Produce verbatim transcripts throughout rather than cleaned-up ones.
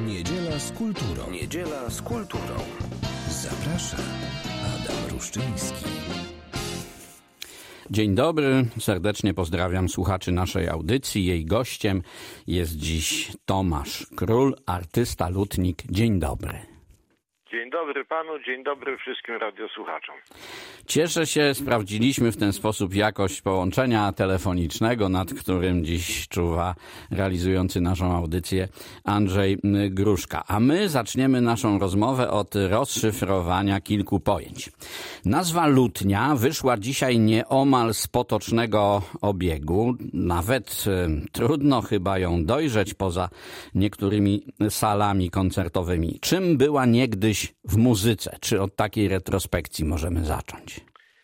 Niedziela z kulturą. Niedziela z kulturą. Zaprasza Adam Ruszczyński. Dzień dobry, serdecznie pozdrawiam słuchaczy naszej audycji. Jej gościem jest dziś Tomasz Król, artysta, lutnik. Dzień dobry. Dzień dobry panu, dzień dobry wszystkim radiosłuchaczom. Cieszę się, sprawdziliśmy w ten sposób jakość połączenia telefonicznego, nad którym dziś czuwa realizujący naszą audycję Andrzej Gruszka. A my zaczniemy naszą rozmowę od rozszyfrowania kilku pojęć. Nazwa lutnia wyszła dzisiaj nieomal z potocznego obiegu. Nawet e, trudno chyba ją dojrzeć poza niektórymi salami koncertowymi. Czym była niegdyś w muzyce? Czy od takiej retrospekcji możemy zacząć?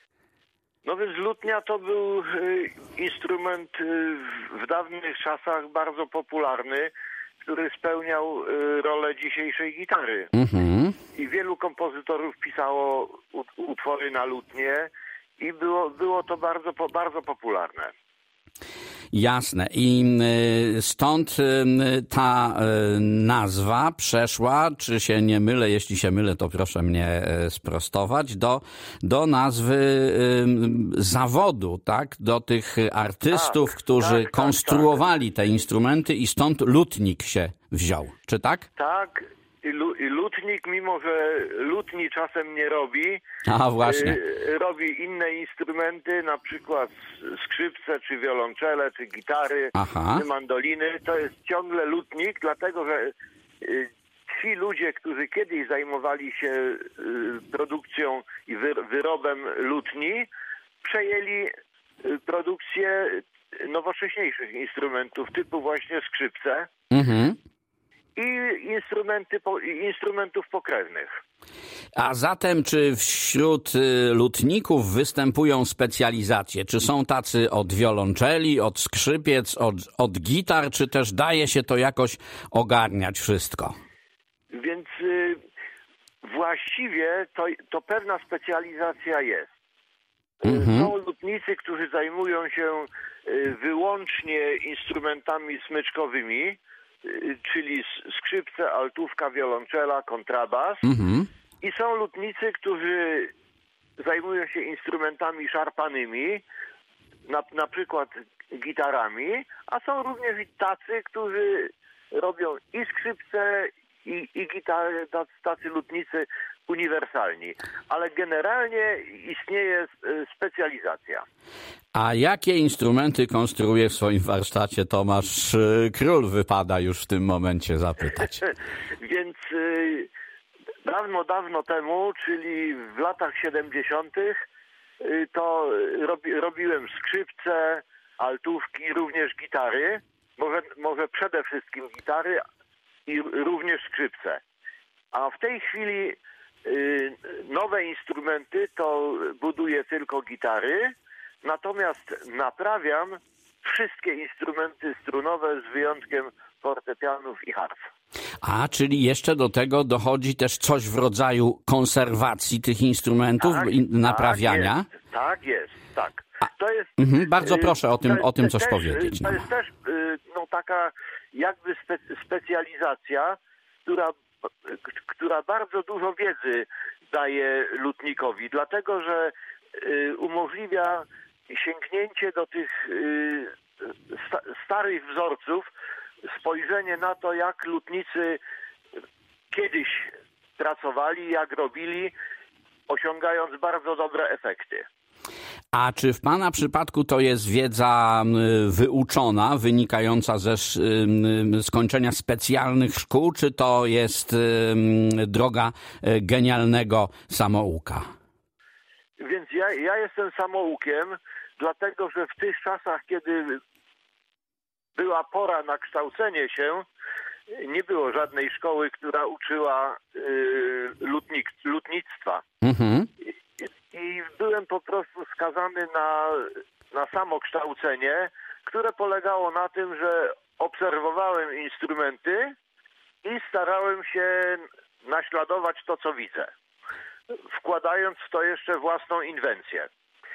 No więc lutnia to był y, instrument y, w dawnych czasach bardzo popularny, który spełniał y, rolę dzisiejszej gitary. Mhm. I wielu kompozytorów pisało u, utwory na lutnię i było, było to bardzo, po, bardzo popularne. Jasne. I stąd ta nazwa przeszła, czy się nie mylę, jeśli się mylę, to proszę mnie sprostować, do, do nazwy zawodu, tak? Do tych artystów, tak, którzy tak, konstruowali tak, te instrumenty i stąd lutnik się wziął. Czy tak? Tak. I, lu, I lutnik, mimo że lutni czasem nie robi, A właśnie. y, robi inne instrumenty, na przykład skrzypce, czy wiolonczele, czy gitary, Aha. czy mandoliny. To jest ciągle lutnik, dlatego że y, ci ludzie, którzy kiedyś zajmowali się y, produkcją i wy, wyrobem lutni, przejęli y, produkcję nowocześniejszych instrumentów, typu właśnie skrzypce. Mhm. I instrumenty, instrumentów pokrewnych. A zatem czy wśród lutników występują specjalizacje? Czy są tacy od wiolonczeli, od skrzypiec, od, od gitar, czy też daje się to jakoś ogarniać wszystko? Więc y, właściwie to, to pewna specjalizacja jest. Mhm. Są lutnicy, którzy zajmują się y, wyłącznie instrumentami smyczkowymi, czyli skrzypce, altówka, wiolonczela, kontrabas. Mhm. I są lutnicy, którzy zajmują się instrumentami szarpanymi, na, na przykład gitarami, a są również i tacy, którzy robią i skrzypce, i, i gitary, tacy, tacy lutnicy uniwersalni. Ale generalnie istnieje specjalizacja. A jakie instrumenty konstruuje w swoim warsztacie Tomasz Król? Wypada już w tym momencie zapytać. Więc y, dawno, dawno temu, czyli w latach siedemdziesiątych, y, to robi, robiłem skrzypce, altówki, również gitary. Może, może przede wszystkim gitary i również skrzypce. A w tej chwili y, nowe instrumenty to buduję tylko gitary, natomiast naprawiam wszystkie instrumenty strunowe z wyjątkiem fortepianów i harf. A, czyli jeszcze do tego dochodzi też coś w rodzaju konserwacji tych instrumentów, tak, naprawiania? Tak jest, tak. Jest, tak. To jest, mhm, bardzo proszę o tym, to, o tym coś też, powiedzieć. To no. jest też no, taka jakby spe, specjalizacja, która, która bardzo dużo wiedzy daje lutnikowi, dlatego że y, umożliwia sięgnięcie do tych y, sta, starych wzorców, spojrzenie na to, jak lutnicy kiedyś pracowali, jak robili, osiągając bardzo dobre efekty. A czy w pana przypadku to jest wiedza wyuczona, wynikająca ze skończenia specjalnych szkół, czy to jest droga genialnego samouka? Więc ja, ja jestem samoukiem, dlatego że w tych czasach, kiedy była pora na kształcenie się, nie było żadnej szkoły, która uczyła y, lutnik, lutnictwa. Mhm. I, I byłem po prostu skazany na, na samo kształcenie, które polegało na tym, że obserwowałem instrumenty i starałem się naśladować to, co widzę, wkładając w to jeszcze własną inwencję.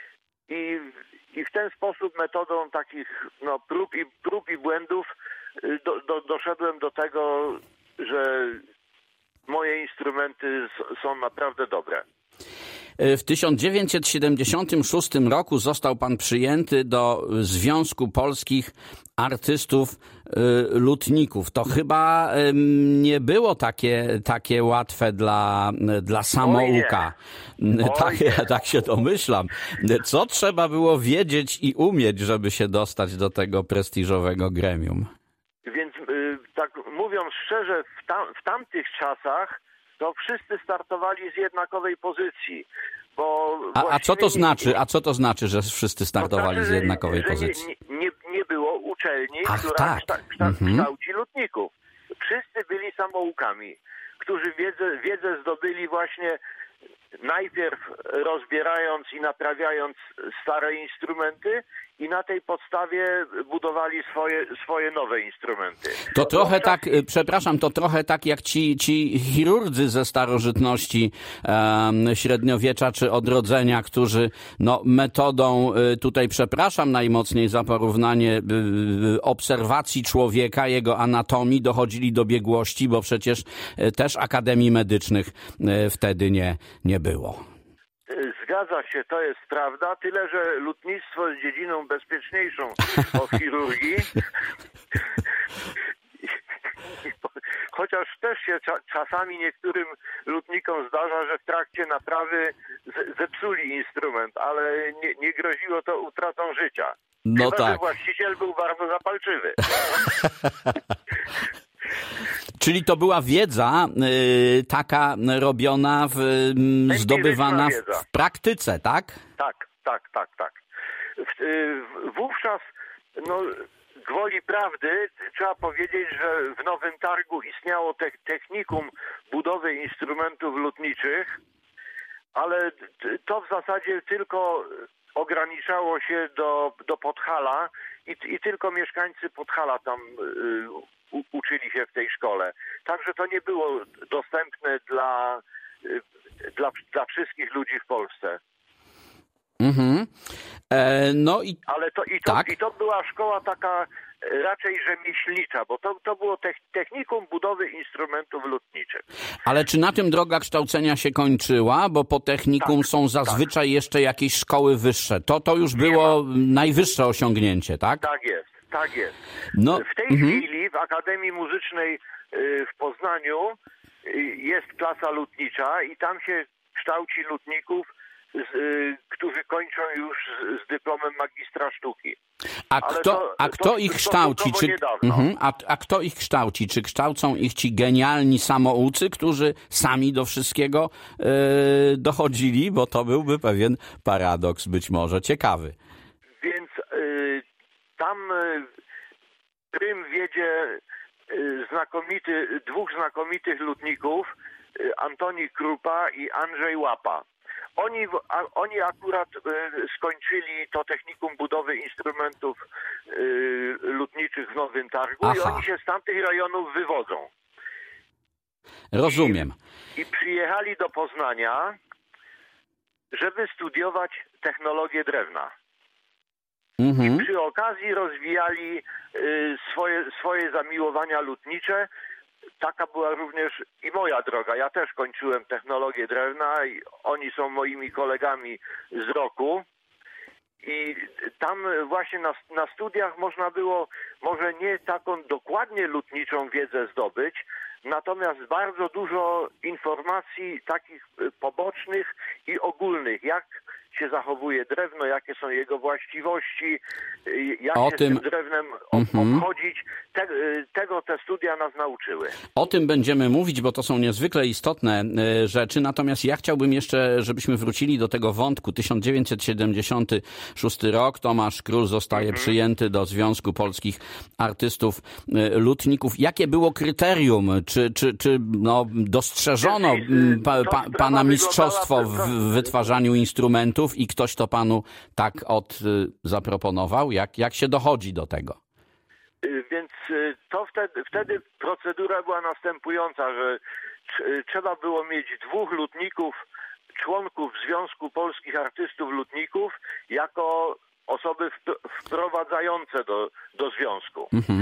I, i w ten sposób metodą takich no, prób, i, prób i błędów do, do, doszedłem do tego, że moje instrumenty są naprawdę dobre. W tysiąc dziewięćset siedemdziesiątym szóstym roku został pan przyjęty do Związku Polskich Artystów Lutników. To chyba nie było takie, takie łatwe dla, dla samouka. Tak, ja tak się domyślam. Co trzeba było wiedzieć i umieć, żeby się dostać do tego prestiżowego gremium? Więc tak mówiąc szczerze, w, tam, w tamtych czasach to wszyscy startowali z jednakowej pozycji. Bo a, a co to znaczy? A co to znaczy, że wszyscy startowali to znaczy, z jednakowej że pozycji? Nie, nie, nie było uczelni, Ach, która tak. kszta, kszta, mhm. kształci lutników. Wszyscy byli samoukami, którzy wiedzę, wiedzę zdobyli właśnie najpierw rozbierając i naprawiając stare instrumenty i na tej podstawie budowali swoje, swoje nowe instrumenty. To trochę tak, przepraszam, to trochę tak jak ci, ci chirurdzy ze starożytności e, średniowiecza czy odrodzenia, którzy no, metodą, e, tutaj przepraszam najmocniej za porównanie, e, obserwacji człowieka, jego anatomii dochodzili do biegłości, bo przecież e, też akademii medycznych e, wtedy nie, nie było. Zgadza się, to jest prawda, tyle że lutnictwo jest dziedziną bezpieczniejszą od chirurgii. Chociaż też się cza czasami niektórym lutnikom zdarza, że w trakcie naprawy zepsuli instrument, ale nie, nie groziło to utratą życia. No Chyba, tak. że właściciel był bardzo zapalczywy. Czyli to była wiedza y, taka robiona, w, y, zdobywana w, w praktyce, tak? Tak, tak, tak, tak. W, y, wówczas, no, gwoli prawdy, trzeba powiedzieć, że w Nowym Targu istniało te, technikum budowy instrumentów lutniczych, ale to w zasadzie tylko ograniczało się do, do Podhala i, i tylko mieszkańcy Podhala tam y, U, uczyli się w tej szkole. Także to nie było dostępne dla, dla, dla wszystkich ludzi w Polsce. Mhm. E, no i Ale to i, to tak? i to była szkoła taka raczej rzemieślnicza, bo to, to było technikum budowy instrumentów lutniczych. Ale czy na tym droga kształcenia się kończyła? Bo po technikum tak, są zazwyczaj tak. jeszcze jakieś szkoły wyższe. To, to już było najwyższe osiągnięcie, tak? Tak jest. Tak jest. No, w tej mhm. chwili w Akademii Muzycznej w Poznaniu jest klasa lutnicza i tam się kształci lutników, którzy kończą już z dyplomem magistra sztuki. A Ale kto, to, a kto to, ich to kształci? Czy, mhm, a, a kto ich kształci? Czy kształcą ich ci genialni samoucy, którzy sami do wszystkiego yy, dochodzili? Bo to byłby pewien paradoks, być może ciekawy. Więc yy, tam yy, prym wiedzie yy, znakomity, dwóch znakomitych lutników, yy, Antoni Krupa i Andrzej Łapa. Oni, a, oni akurat y, skończyli to technikum budowy instrumentów y, lutniczych w Nowym Targu. Aha. I oni się z tamtych rejonów wywodzą. Rozumiem. I, I przyjechali do Poznania, żeby studiować technologię drewna. Mhm. I przy okazji rozwijali y, swoje, swoje zamiłowania lutnicze. Taka była również i moja droga. Ja też kończyłem technologię drewna i oni są moimi kolegami z roku. I tam właśnie na, na studiach można było może nie taką dokładnie lutniczą wiedzę zdobyć, natomiast bardzo dużo informacji takich pobocznych i ogólnych, jak się zachowuje drewno, jakie są jego właściwości, jak o się tym... z tym drewnem mm-hmm. obchodzić. Te, tego te studia nas nauczyły. O tym będziemy mówić, bo to są niezwykle istotne rzeczy. Natomiast ja chciałbym jeszcze, żebyśmy wrócili do tego wątku. tysiąc dziewięćset siedemdziesiąty szósty rok. Tomasz Król zostaje mm-hmm. przyjęty do Związku Polskich Artystów Lutników. Jakie było kryterium? Czy, czy, czy no, dostrzeżono pa, pa, pana mistrzostwo w wytwarzaniu instrumentów i ktoś to panu tak od zaproponował? Jak, jak się dochodzi do tego? Więc to wtedy, wtedy procedura była następująca, że trzeba było mieć dwóch lutników, członków Związku Polskich Artystów Lutników jako osoby wprowadzające do, do związku. Mhm.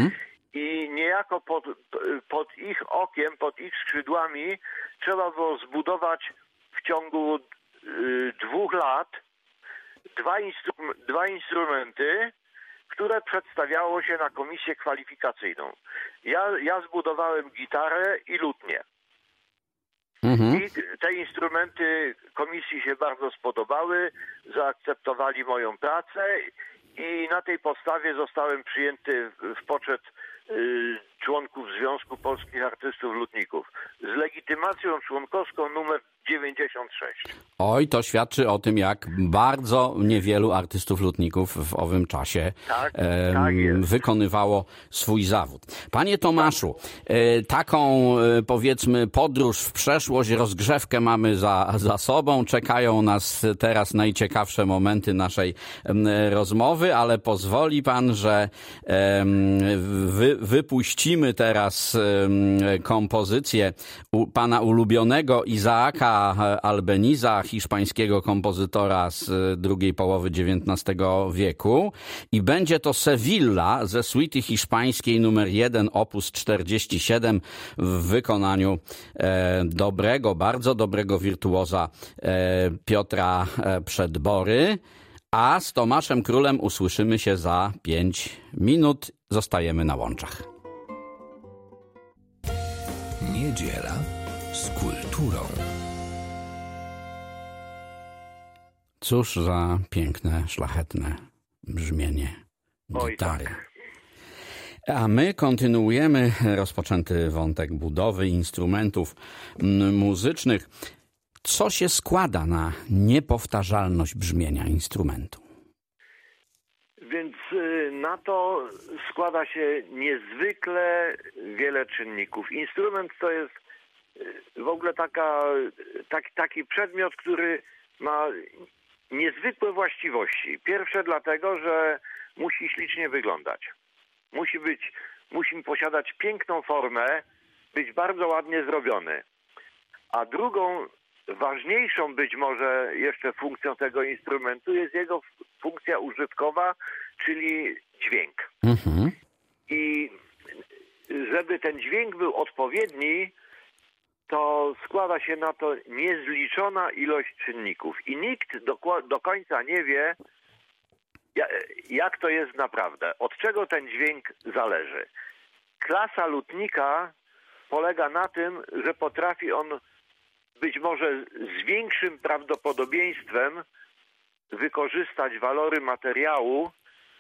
i niejako pod, pod ich okiem, pod ich skrzydłami trzeba było zbudować w ciągu y, dwóch lat dwa, instru- dwa instrumenty, które przedstawiało się na komisję kwalifikacyjną. Ja, ja zbudowałem gitarę i lutnię. Mhm. I te instrumenty komisji się bardzo spodobały, zaakceptowali moją pracę i na tej podstawie zostałem przyjęty w poczet y, członków Związku Polskich Artystów Lutników z legitymacją członkowską numer dziewięćdziesiąt sześć. Oj, to świadczy o tym, jak bardzo niewielu artystów lutników w owym czasie Tak, em, tak jest. wykonywało swój zawód. Panie Tomaszu, e, taką e, powiedzmy podróż w przeszłość, rozgrzewkę mamy za, za sobą. Czekają nas teraz najciekawsze momenty naszej em, rozmowy, ale pozwoli pan, że em, wy, wypuścimy teraz em, kompozycję u, pana ulubionego Izaaka Albeniza, hiszpańskiego kompozytora z drugiej połowy dziewiętnastego wieku, i będzie to Sevilla ze suity hiszpańskiej numer jeden opus czterdzieści siedem w wykonaniu e, dobrego, bardzo dobrego wirtuoza e, Piotra e, Przedbory, a z Tomaszem Królem usłyszymy się za pięć minut. Zostajemy na łączach. Niedziela z kulturą. Cóż za piękne, szlachetne brzmienie Oj, gitary. tak. A my kontynuujemy rozpoczęty wątek budowy instrumentów mm, muzycznych. Co się składa na niepowtarzalność brzmienia instrumentu? Więc y, na to składa się niezwykle wiele czynników. Instrument to jest y, w ogóle taka, tak, taki przedmiot, który ma niezwykłe właściwości. Pierwsze dlatego, że musi ślicznie wyglądać. Musi być, musi posiadać piękną formę, być bardzo ładnie zrobiony. A drugą, ważniejszą być może jeszcze funkcją tego instrumentu jest jego funkcja użytkowa, czyli dźwięk. Mhm. I żeby ten dźwięk był odpowiedni, to składa się na to niezliczona ilość czynników. I nikt do, do końca nie wie, jak to jest naprawdę, od czego ten dźwięk zależy. Klasa lutnika polega na tym, że potrafi on być może z większym prawdopodobieństwem wykorzystać walory materiału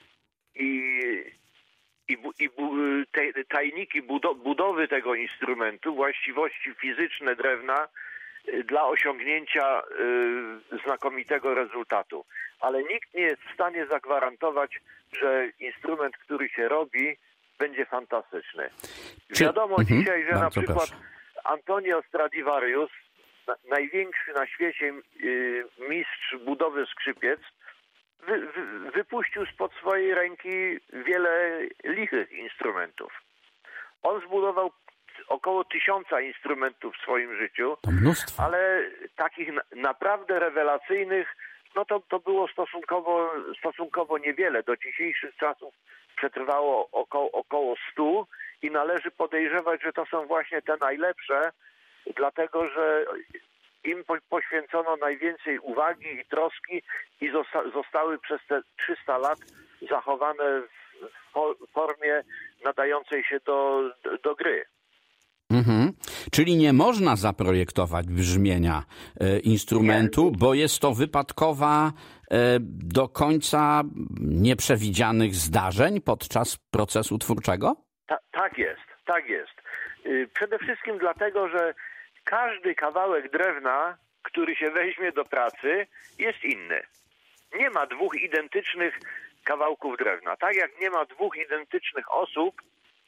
i, i, i te, tajniki budowy tego instrumentu, właściwości fizyczne drewna dla osiągnięcia y, znakomitego rezultatu. Ale nikt nie jest w stanie zagwarantować, że instrument, który się robi, będzie fantastyczny. Czy... Wiadomo mhm. dzisiaj, że Bardzo na przykład proszę. Antonio Stradivarius, na, największy na świecie y, mistrz budowy skrzypiec, wy, wy, wypuścił spod swojej ręki wiele lichych instrumentów. On zbudował około tysiąca instrumentów w swoim życiu, To mnóstwo. ale takich na, naprawdę rewelacyjnych, no to, to było stosunkowo, stosunkowo niewiele. Do dzisiejszych czasów przetrwało około, około stu i należy podejrzewać, że to są właśnie te najlepsze, dlatego że im po, poświęcono najwięcej uwagi i troski i zosta, zostały przez te trzysta lat zachowane w formie nadającej się do, do, do gry. Mhm. Czyli nie można zaprojektować brzmienia e, instrumentu, Nie. bo jest to wypadkowa e, do końca nieprzewidzianych zdarzeń podczas procesu twórczego? Ta, tak jest, tak jest. Yy, przede wszystkim dlatego, że każdy kawałek drewna, który się weźmie do pracy, jest inny. Nie ma dwóch identycznych kawałków drewna. Tak jak nie ma dwóch identycznych osób,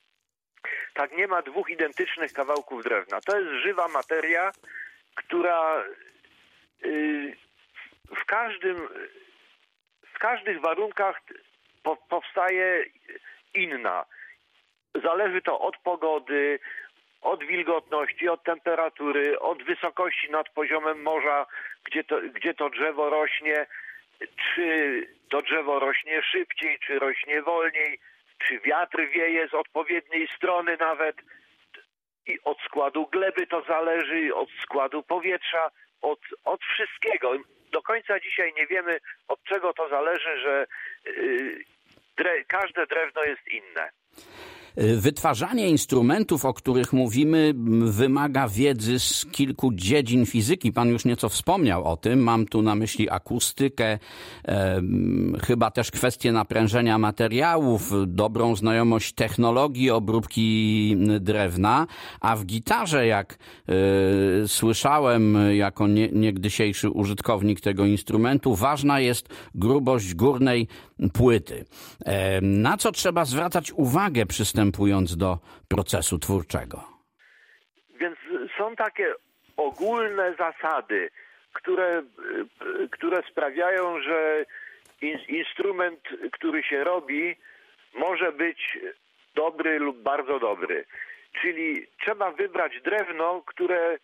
tak nie ma dwóch identycznych kawałków drewna. To jest żywa materia, która yy, w każdym, w każdych warunkach po, powstaje inna. Zależy to od pogody, od wilgotności, od temperatury, od wysokości nad poziomem morza, gdzie to, gdzie to drzewo rośnie, czy to drzewo rośnie szybciej, czy rośnie wolniej, czy wiatr wieje z odpowiedniej strony nawet. I od składu gleby to zależy, od składu powietrza, od, od wszystkiego. Do końca dzisiaj nie wiemy, od czego to zależy, że yy, dre, każde drewno jest inne. Wytwarzanie instrumentów, o których mówimy, wymaga wiedzy z kilku dziedzin fizyki. Pan już nieco wspomniał o tym. Mam tu na myśli akustykę, e, chyba też kwestię naprężenia materiałów, dobrą znajomość technologii obróbki drewna. A w gitarze, jak e, słyszałem jako nie, niegdysiejszy użytkownik tego instrumentu, ważna jest grubość górnej płyty. E, na co trzeba zwracać uwagę przystępując do procesu twórczego? Więc są takie ogólne zasady, które, które sprawiają, że in, instrument, który się robi, może być dobry lub bardzo dobry. Czyli trzeba wybrać drewno, które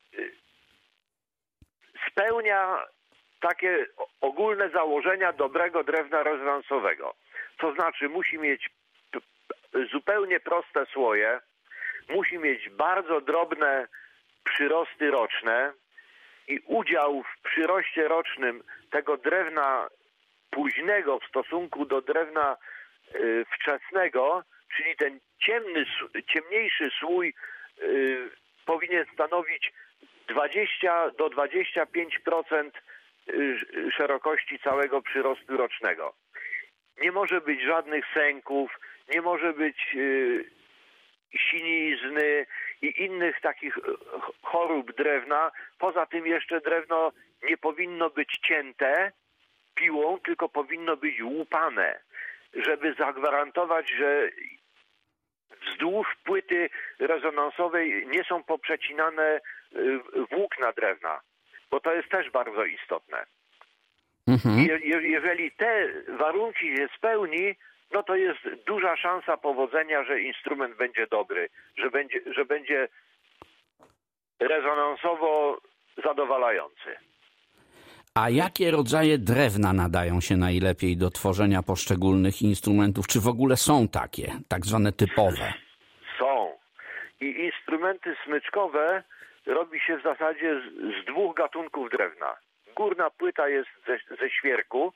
spełnia takie ogólne założenia dobrego drewna rezonansowego. To znaczy musi mieć zupełnie proste słoje, musi mieć bardzo drobne przyrosty roczne i udział w przyroście rocznym tego drewna późnego w stosunku do drewna y, wczesnego, czyli ten ciemny, ciemniejszy słój y, powinien stanowić dwadzieścia do dwudziestu pięciu procent szerokości całego przyrostu rocznego. Nie może być żadnych sęków, nie może być y, sinizny i innych takich chorób drewna. Poza tym jeszcze drewno nie powinno być cięte piłą, tylko powinno być łupane, żeby zagwarantować, że wzdłuż płyty rezonansowej nie są poprzecinane włókna drewna, bo to jest też bardzo istotne. Mhm. Je, jeżeli te warunki się spełni, no to jest duża szansa powodzenia, że instrument będzie dobry, że będzie, że będzie rezonansowo zadowalający. A jakie rodzaje drewna nadają się najlepiej do tworzenia poszczególnych instrumentów? Czy w ogóle są takie, tak zwane typowe? Są. I instrumenty smyczkowe robi się w zasadzie z, z dwóch gatunków drewna. Górna płyta jest ze, ze świerku,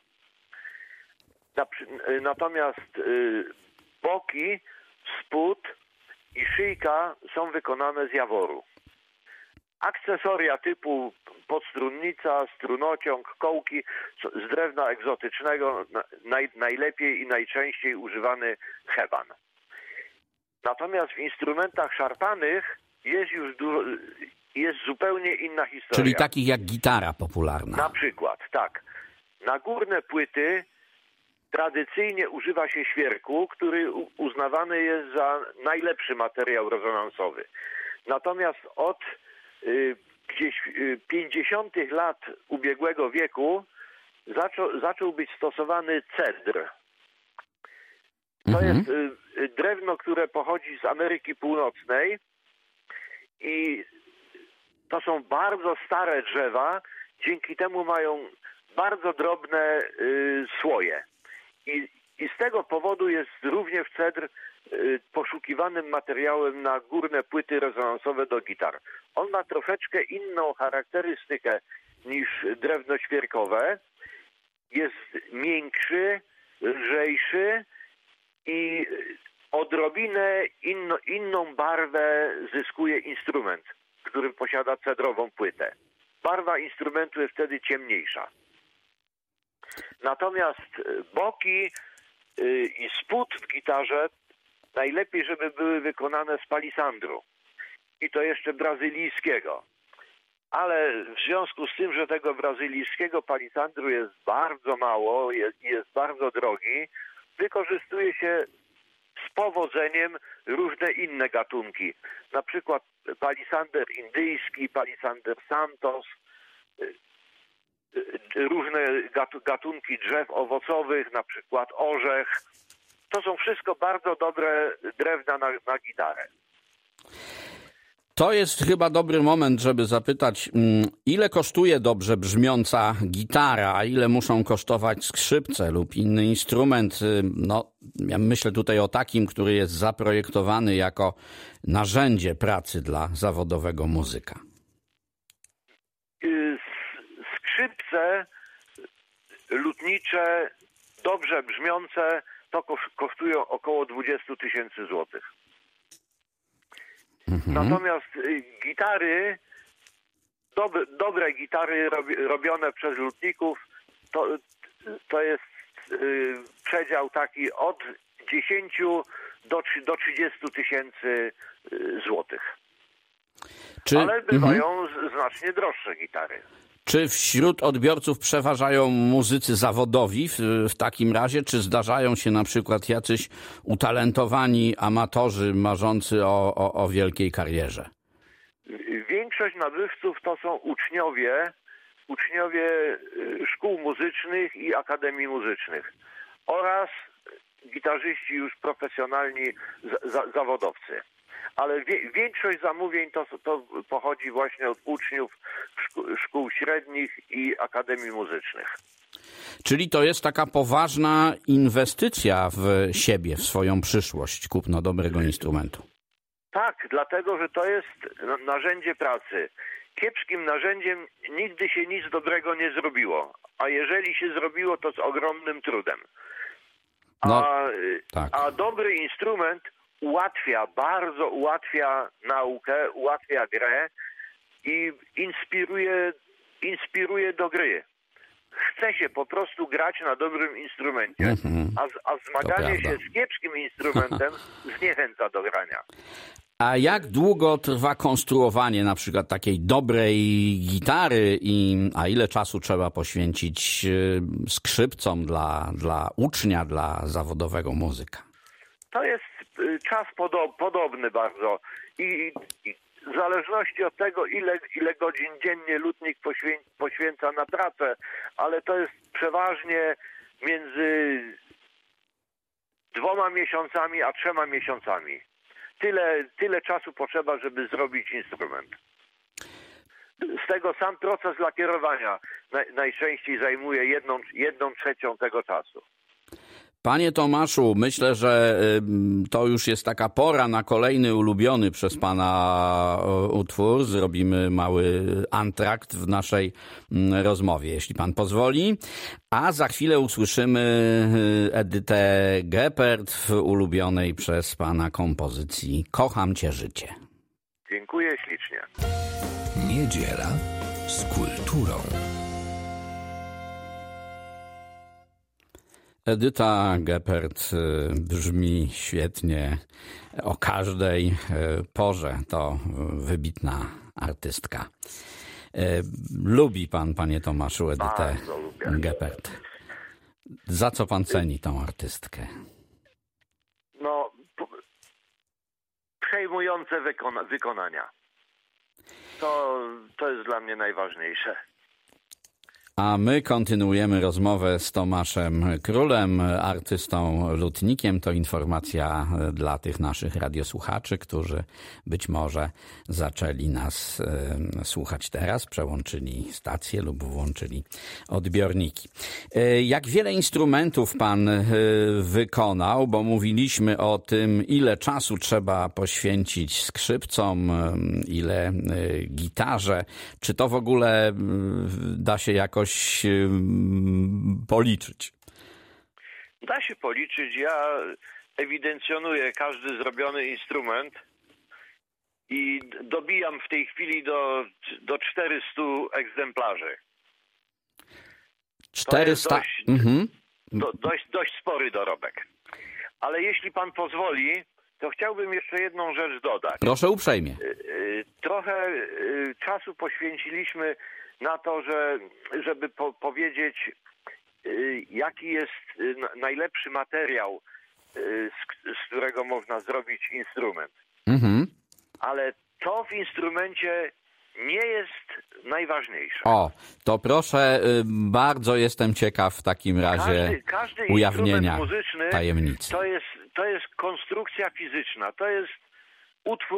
natomiast y, boki, spód i szyjka są wykonane z jaworu. Akcesoria typu podstrunnica, strunociąg, kołki z drewna egzotycznego, naj, najlepiej i najczęściej używany heban. Natomiast w instrumentach szarpanych jest już dużo, jest zupełnie inna historia. Czyli takich jak gitara popularna. Na przykład, tak. Na górne płyty tradycyjnie używa się świerku, który uznawany jest za najlepszy materiał rezonansowy. Natomiast od y, gdzieś y, pięćdziesiątych lat ubiegłego wieku zaczął, zaczął być stosowany cedr. To mhm. jest y, drewno, które pochodzi z Ameryki Północnej i to są bardzo stare drzewa, dzięki temu mają bardzo drobne y, słoje. I, I z tego powodu jest również cedr y, poszukiwanym materiałem na górne płyty rezonansowe do gitar. On ma troszeczkę inną charakterystykę niż drewno świerkowe. Jest miększy, lżejszy i odrobinę inno, inną barwę zyskuje instrument, który posiada cedrową płytę. Barwa instrumentu jest wtedy ciemniejsza. Natomiast boki i spód w gitarze najlepiej, żeby były wykonane z palisandru. I to jeszcze brazylijskiego. Ale w związku z tym, że tego brazylijskiego palisandru jest bardzo mało i jest, jest bardzo drogi, wykorzystuje się z powodzeniem różne inne gatunki. Na przykład palisander indyjski, palisander Santos, różne gatunki drzew owocowych, na przykład orzech. To są wszystko bardzo dobre drewna na, na gitarę. To jest chyba dobry moment, żeby zapytać, ile kosztuje dobrze brzmiąca gitara, a ile muszą kosztować skrzypce lub inny instrument. No, ja myślę tutaj o takim, który jest zaprojektowany jako narzędzie pracy dla zawodowego muzyka. Skrzypce lutnicze, dobrze brzmiące, to kosztują około dwadzieścia tysięcy złotych. Mhm. Natomiast gitary, dobre, dobre gitary robi, robione przez lutników, to, to jest y, przedział taki od dziesięciu do trzydziestu tysięcy złotych. Czy, Ale bywają mhm. znacznie droższe gitary. Czy wśród odbiorców przeważają muzycy zawodowi w, w takim razie, czy zdarzają się na przykład jacyś utalentowani amatorzy marzący o, o, o wielkiej karierze? Większość nabywców to są uczniowie, uczniowie szkół muzycznych i akademii muzycznych oraz gitarzyści już profesjonalni za, za, zawodowcy. Ale wie, większość zamówień to, to pochodzi właśnie od uczniów szkół, szkół średnich i akademii muzycznych. Czyli to jest taka poważna inwestycja w siebie, w swoją przyszłość, kupno dobrego instrumentu. Tak, dlatego, że to jest narzędzie pracy. Kiepskim narzędziem nigdy się nic dobrego nie zrobiło, a jeżeli się zrobiło, to z ogromnym trudem. A, no, tak. a dobry instrument ułatwia, bardzo ułatwia naukę, ułatwia grę i inspiruje, inspiruje do gry. Chce się po prostu grać na dobrym instrumencie, mm-hmm. a, a zmaganie się z kiepskim instrumentem zniechęca do grania. A jak długo trwa konstruowanie na przykład takiej dobrej gitary i a ile czasu trzeba poświęcić skrzypcom dla, dla ucznia, dla zawodowego muzyka? To jest czas podo- podobny bardzo i, i w zależności od tego, ile, ile godzin dziennie lutnik poświę- poświęca na pracę, ale to jest przeważnie między dwoma miesiącami a trzema miesiącami. Tyle, tyle czasu potrzeba, żeby zrobić instrument. Z tego sam proces lakierowania naj, najczęściej zajmuje jedną, jedną trzecią tego czasu. Panie Tomaszu, myślę, że to już jest taka pora na kolejny ulubiony przez pana utwór. Zrobimy mały antrakt w naszej rozmowie, jeśli pan pozwoli. A za chwilę usłyszymy Edytę Geppert w ulubionej przez pana kompozycji Kocham cię życie. Dziękuję ślicznie. Niedziela z kulturą. Edyta Geppert brzmi świetnie o każdej porze. To wybitna artystka. Lubi pan, panie Tomaszu, Edytę Geppert. Za co pan ceni tą artystkę? No, przejmujące wykona- wykonania. To, to jest dla mnie najważniejsze. A my kontynuujemy rozmowę z Tomaszem Królem, artystą lutnikiem. To informacja dla tych naszych radiosłuchaczy, którzy być może zaczęli nas e, słuchać teraz, przełączyli stację lub włączyli odbiorniki. E, jak wiele instrumentów pan e, wykonał, bo mówiliśmy o tym, ile czasu trzeba poświęcić skrzypcom, e, ile e, gitarze. Czy to w ogóle e, da się jakoś policzyć? Da się policzyć. Ja ewidencjonuję każdy zrobiony instrument i dobijam w tej chwili do, do czterystu egzemplarzy. czterysta? To jest dość, mhm. do, dość, dość spory dorobek. Ale jeśli pan pozwoli, to chciałbym jeszcze jedną rzecz dodać. Proszę uprzejmie. Trochę czasu poświęciliśmy na to, że, żeby po, powiedzieć, y, jaki jest y, najlepszy materiał, y, z, z którego można zrobić instrument. Mhm. Ale to w instrumencie nie jest najważniejsze. O, to proszę, y, bardzo jestem ciekaw w takim razie każdy, każdy ujawnienia muzyczny tajemnicy. To jest, to jest konstrukcja fizyczna, to jest utwór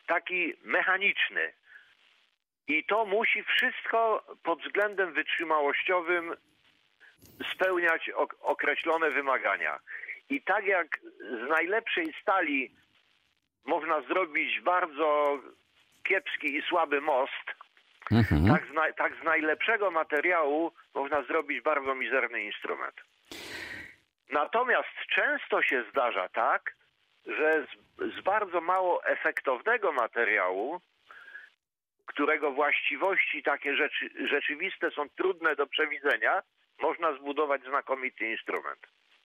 taki mechaniczny. I to musi wszystko pod względem wytrzymałościowym spełniać określone wymagania. I tak jak z najlepszej stali można zrobić bardzo kiepski i słaby most, mhm. tak, z na, tak z najlepszego materiału można zrobić bardzo mizerny instrument. Natomiast często się zdarza tak, że z, z bardzo mało efektownego materiału, którego właściwości takie rzeczy, rzeczywiste są trudne do przewidzenia, można zbudować znakomity instrument.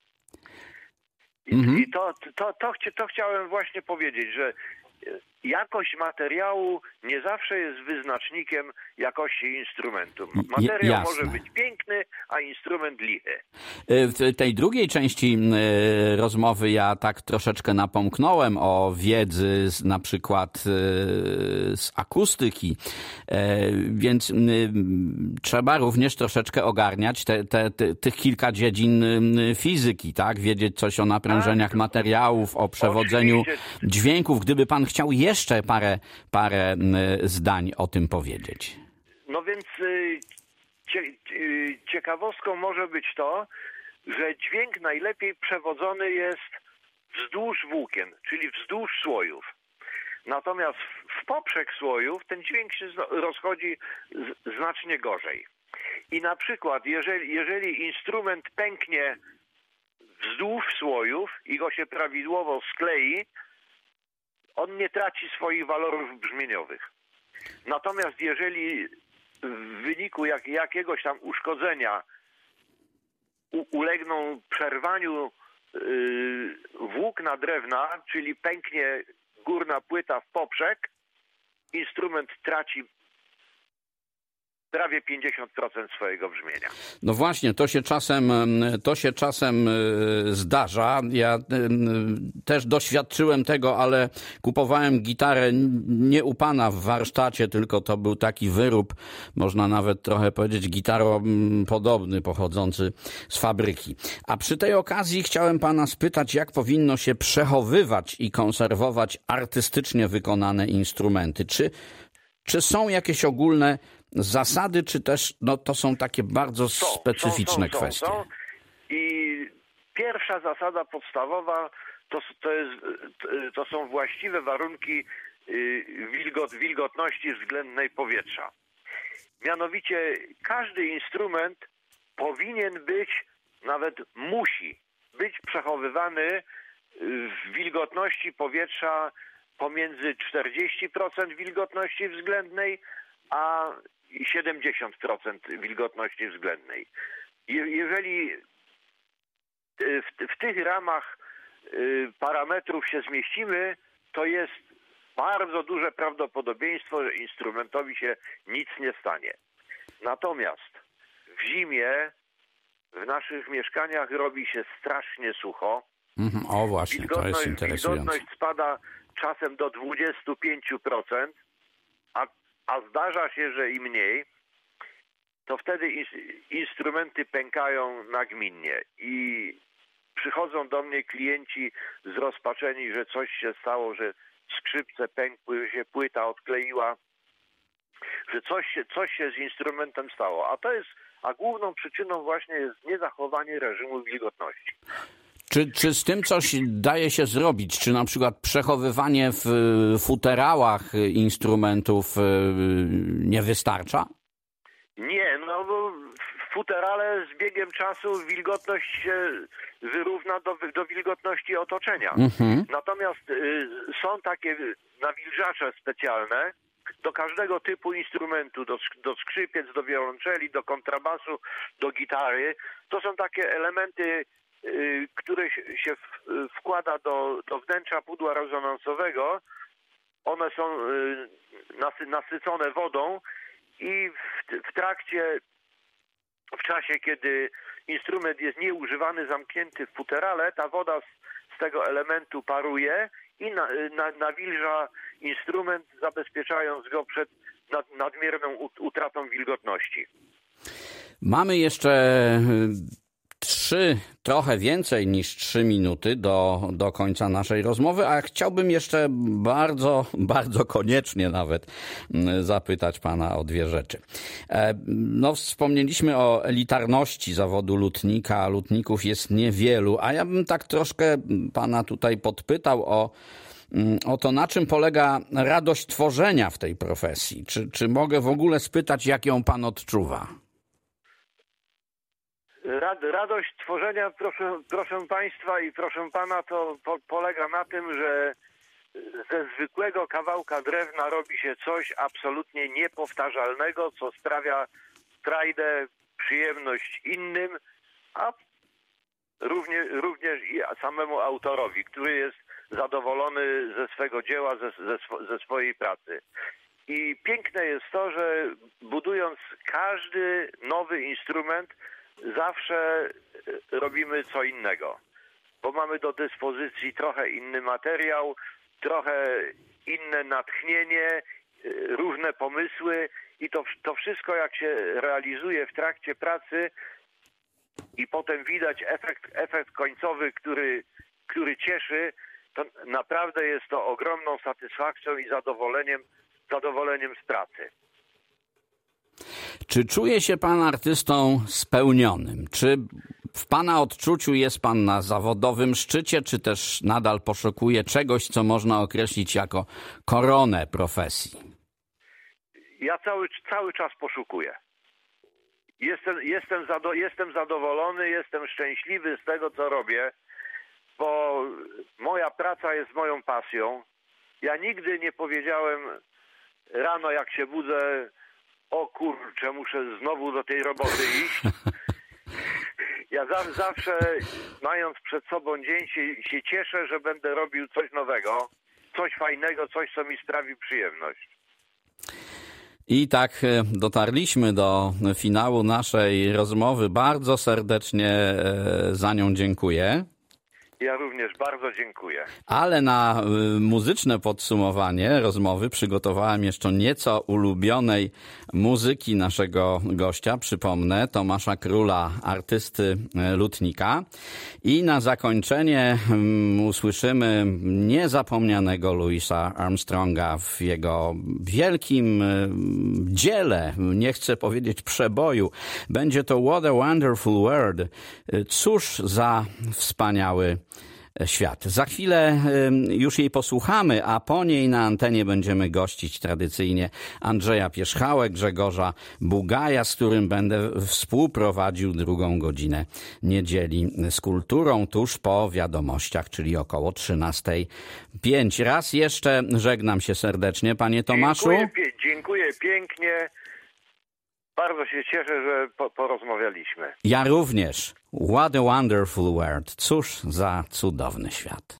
I, mhm. i to, to, to, to chciałem właśnie powiedzieć, że jakość materiału nie zawsze jest wyznacznikiem jakości instrumentu. Materiał Jasne. może być piękny, a instrument lichy. W tej drugiej części rozmowy ja tak troszeczkę napomknąłem o wiedzy z, na przykład z akustyki, więc trzeba również troszeczkę ogarniać te, te, te, tych kilka dziedzin fizyki, tak? Wiedzieć coś o naprężeniach materiałów, o przewodzeniu Oczywiście. dźwięków. Gdyby pan chciał jeszcze parę, parę zdań o tym powiedzieć. No więc cie, ciekawostką może być to, że dźwięk najlepiej przewodzony jest wzdłuż włókien, czyli wzdłuż słojów. Natomiast w poprzek słojów ten dźwięk się rozchodzi znacznie gorzej. I na przykład jeżeli, jeżeli instrument pęknie wzdłuż słojów i go się prawidłowo sklei, on nie traci swoich walorów brzmieniowych. Natomiast jeżeli w wyniku jak, jakiegoś tam uszkodzenia u, ulegną przerwaniu yy, włókna drewna, czyli pęknie górna płyta w poprzek, instrument traci prawie pięćdziesiąt procent swojego brzmienia. No właśnie, to się czasem, to się czasem zdarza. Ja też doświadczyłem tego, ale kupowałem gitarę nie u pana w warsztacie, tylko to był taki wyrób, można nawet trochę powiedzieć gitaropodobny, pochodzący z fabryki. A przy tej okazji chciałem pana spytać, jak powinno się przechowywać i konserwować artystycznie wykonane instrumenty. Czy, czy są jakieś ogólne zasady, czy też no, to są takie bardzo są, specyficzne są, są, kwestie? Są, są. I pierwsza zasada podstawowa to, to, jest, to są właściwe warunki wilgot, wilgotności względnej powietrza. Mianowicie każdy instrument powinien być, nawet musi być przechowywany w wilgotności powietrza pomiędzy czterdzieści procent wilgotności względnej a siedemdziesiąt procent wilgotności względnej. Jeżeli w, w tych ramach parametrów się zmieścimy, to jest bardzo duże prawdopodobieństwo, że instrumentowi się nic nie stanie. Natomiast w zimie w naszych mieszkaniach robi się strasznie sucho. Mm, o właśnie, wilgotność, to jest interesujące. Wilgotność spada czasem do dwadzieścia pięć procent, a a zdarza się, że i mniej, to wtedy instrumenty pękają nagminnie i przychodzą do mnie klienci zrozpaczeni, że coś się stało, że skrzypce pękły, że się płyta odkleiła, że coś się, coś się z instrumentem stało. A to jest, a główną przyczyną właśnie jest niezachowanie reżimu wilgotności. Czy, czy z tym coś daje się zrobić? Czy na przykład przechowywanie w futerałach instrumentów nie wystarcza? Nie, no bo w futerale z biegiem czasu wilgotność się wyrówna do, do wilgotności otoczenia. Mhm. Natomiast y, są takie nawilżacze specjalne do każdego typu instrumentu, do, do skrzypiec, do wiolonczeli, do kontrabasu, do gitary. To są takie elementy, które się wkłada do, do wnętrza pudła rezonansowego. One są nasycone wodą i w, w trakcie, w czasie, kiedy instrument jest nieużywany, zamknięty w futerale, ta woda z, z tego elementu paruje i na, na, nawilża instrument, zabezpieczając go przed nad, nadmierną utratą wilgotności. Mamy jeszcze trzy, trochę więcej niż trzy minuty do, do końca naszej rozmowy, a chciałbym jeszcze bardzo, bardzo koniecznie nawet zapytać pana o dwie rzeczy. No, wspomnieliśmy o elitarności zawodu lutnika, lutników jest niewielu, a ja bym tak troszkę pana tutaj podpytał o o to, na czym polega radość tworzenia w tej profesji. Czy, czy mogę w ogóle spytać, jak ją pan odczuwa? Rad, radość tworzenia, proszę, proszę państwa i proszę pana, to po, polega na tym, że ze zwykłego kawałka drewna robi się coś absolutnie niepowtarzalnego, co sprawia frajdę, przyjemność innym, a również, również i samemu autorowi, który jest zadowolony ze swego dzieła, ze, ze, ze swojej pracy. I piękne jest to, że budując każdy nowy instrument, zawsze robimy co innego, bo mamy do dyspozycji trochę inny materiał, trochę inne natchnienie, różne pomysły i to, to wszystko jak się realizuje w trakcie pracy i potem widać efekt, efekt końcowy, który, który cieszy, to naprawdę jest to ogromną satysfakcją i zadowoleniem, zadowoleniem z pracy. Czy czuje się pan artystą spełnionym? Czy w pana odczuciu jest pan na zawodowym szczycie, czy też nadal poszukuje czegoś, co można określić jako koronę profesji? Ja cały, cały czas poszukuję. Jestem, jestem, zado, jestem zadowolony, jestem szczęśliwy z tego, co robię, bo moja praca jest moją pasją. Ja nigdy nie powiedziałem rano, jak się budzę, o kurczę, muszę znowu do tej roboty iść. Ja za, zawsze, mając przed sobą dzień, się, się cieszę, że będę robił coś nowego, coś fajnego, coś, co mi sprawi przyjemność. I tak dotarliśmy do finału naszej rozmowy. Bardzo serdecznie za nią dziękuję. Ja również bardzo dziękuję. Ale na muzyczne podsumowanie rozmowy przygotowałem jeszcze nieco ulubionej muzyki naszego gościa. Przypomnę, Tomasza Króla, artysty lutnika. I na zakończenie usłyszymy niezapomnianego Louisa Armstronga w jego wielkim dziele, nie chcę powiedzieć przeboju. Będzie to What a Wonderful World. Cóż za wspaniały świat. Za chwilę już jej posłuchamy, a po niej na antenie będziemy gościć tradycyjnie Andrzeja Pierzchałę, Grzegorza Bugaja, z którym będę współprowadził drugą godzinę niedzieli z kulturą tuż po wiadomościach, czyli około trzynastej pięć. Raz jeszcze żegnam się serdecznie, panie Tomaszu. Dziękuję, dziękuję pięknie. Bardzo się cieszę, że po, porozmawialiśmy. Ja również. What a wonderful world. Cóż za cudowny świat.